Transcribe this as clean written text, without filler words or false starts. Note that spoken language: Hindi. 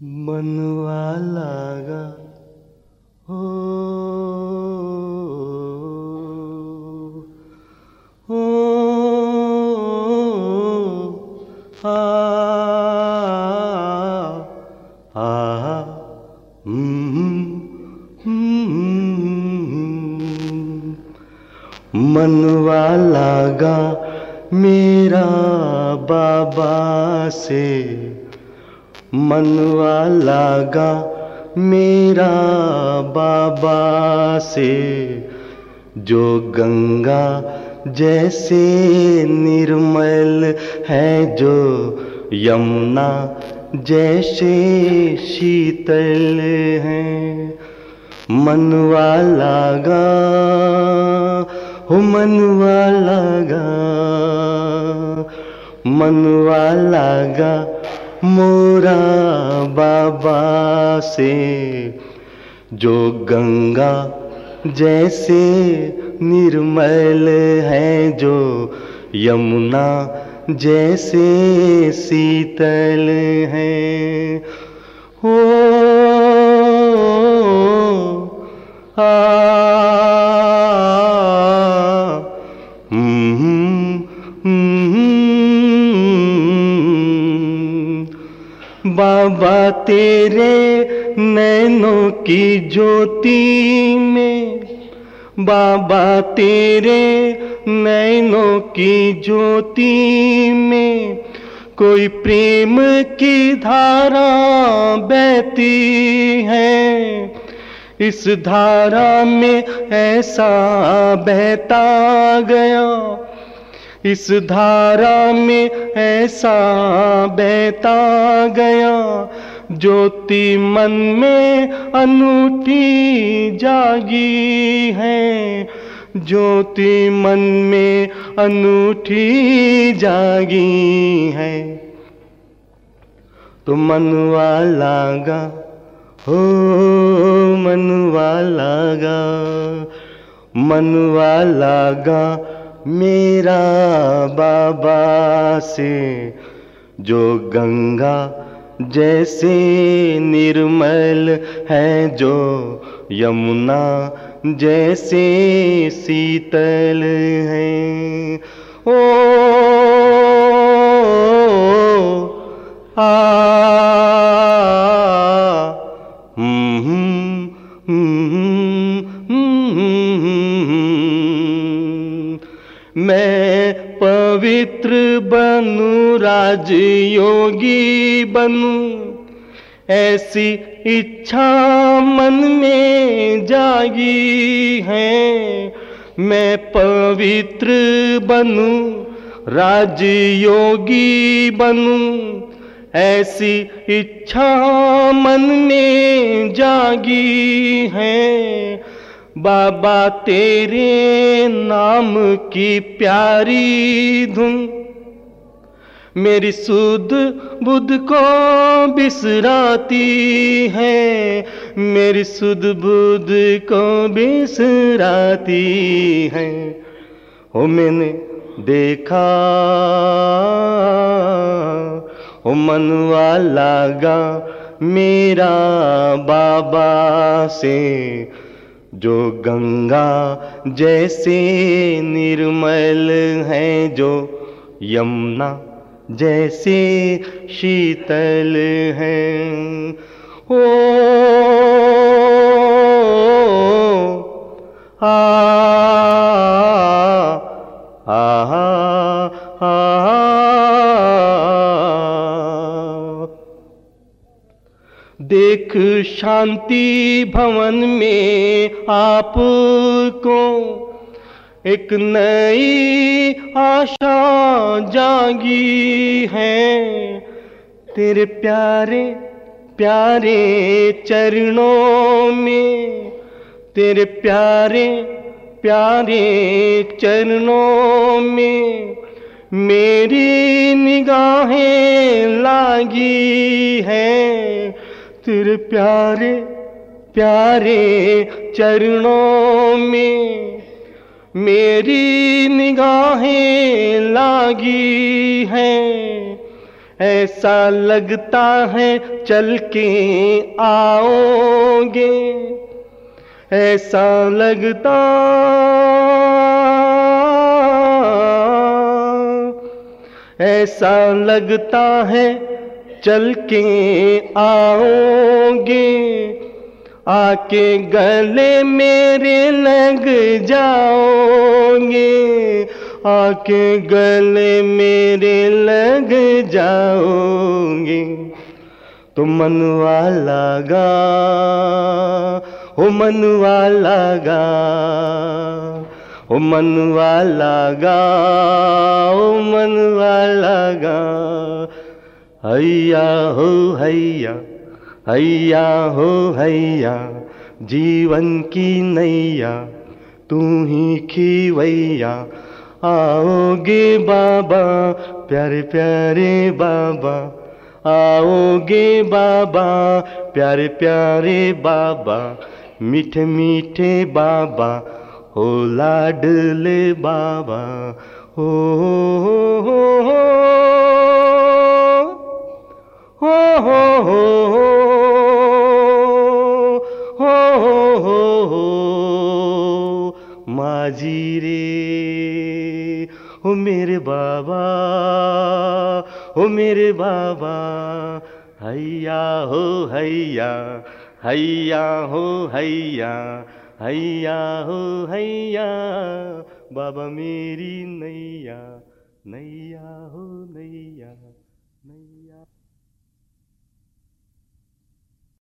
मनवा लागा हो, हो आ, आ, मनवा लागा मेरा बाबा से, मनवा लागा मेरा बाबा से, जो गंगा जैसे निर्मल है, जो यमुना जैसे शीतल है। मनवा लागा हो, मनवा लागा, मनवा लागा मोरा बाबा से, जो गंगा जैसे निर्मल है, जो यमुना जैसे शीतल है। हो बाबा तेरे नैनों की ज्योति में, बाबा तेरे नैनों की ज्योति में, कोई प्रेम की धारा बहती है। इस धारा में ऐसा बहता गया, इस धारा में ऐसा बहता गया, ज्योति मन में अनूठी जागी है, ज्योति मन में अनूठी जागी है। तो मनवा लागा हो, मनवा लागा, मनवा लागा मेरा बाबा से, जो गंगा जैसे निर्मल है, जो यमुना जैसे शीतल है। ओ आ, मैं पवित्र बनूं, राजयोगी बनूं, ऐसी इच्छा मन में जागी है। मैं पवित्र बनूं, राजयोगी बनूं, ऐसी इच्छा मन में जागी है। बाबा तेरे नाम की प्यारी धुन मेरी सुध बुध को बिसराती है, मेरी सुध बुध को बिसराती है। ओ मैंने देखा, ओ मनवा लागा मेरा बाबा से, जो गंगा जैसे निर्मल है, जो यमुना जैसे शीतल है। ओ आ, आ, आ, देख शांति भवन में आपको एक नई आशा जागी है। तेरे प्यारे प्यारे चरणों में, तेरे प्यारे प्यारे चरणों में मेरी निगाहें लागी हैं। तेरे प्यारे प्यारे चरणों में मेरी निगाहें लागी हैं। ऐसा लगता है चल के आओगे, ऐसा लगता ऐसा लगता है चल के आओगे, आके गले मेरे लग जाओगे, आके गले मेरे लग जाओगे। तो मनवा लगा, ओ मनवा लगा, ओ मनवा लगा, ओ मनवा लगा। हैया हो हैया, हैया हो हैया, जीवन की नैया तू ही खीवैया। आओगे बाबा प्यारे प्यारे बाबा, आओगे बाबा प्यारे प्यारे बाबा, मीठे मीठे बाबा हो लाडले बाबा। हो हो हो हो हो हो हो हो माझी रे ओ मेरे बाबा, ओ मेरे बाबा। हैया हो हैया, हैया हो हैया, हैया हो हैया, बाबा मेरी नैया, नैया हो नैया।